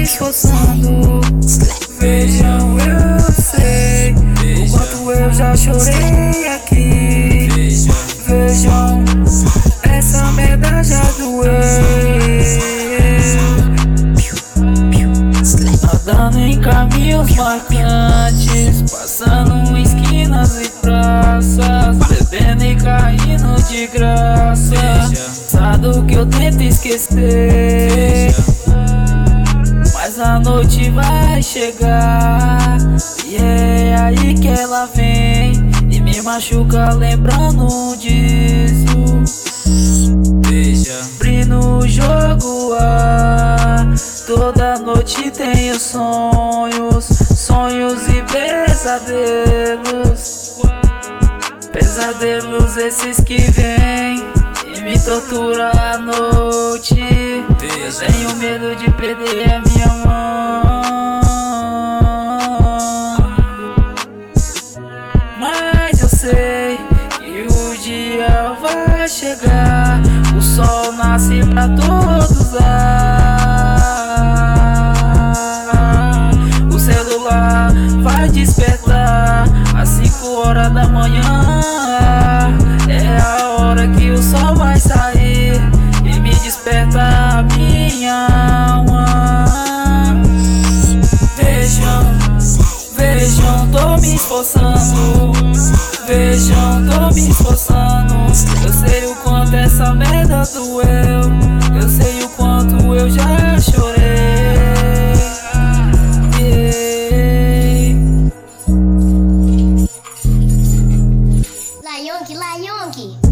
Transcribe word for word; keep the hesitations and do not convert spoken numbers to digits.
esforçando. Vejam, eu sei o quanto eu já chorei aqui. Vejam, essa merda já doeu. Andando em caminhos marcantes, passando esquinas e praças, bebendo e caindo de graça. Sabe que eu tento esquecer, mas a noite vai chegar, e é aí que ela vem e me machuca lembrando disso. Abri no jogo, ah, toda noite tenho sonhos, sonhos e pesadelos. Pesadelos esses que vêm e me tortura à noite. Eu tenho medo de perder a minha mão, mas eu sei que o dia vai chegar. O sol nasce pra todos lá. O celular vai despertar às cinco horas da manhã. É a hora que o sol vai sair e me desperta a minha alma. Vejam, vejam, tô me esforçando. Vejam, tô me esforçando. Eu sei o quanto essa merda doeu. Eu sei o quanto eu já chorei. Yeah. Layong, Layong.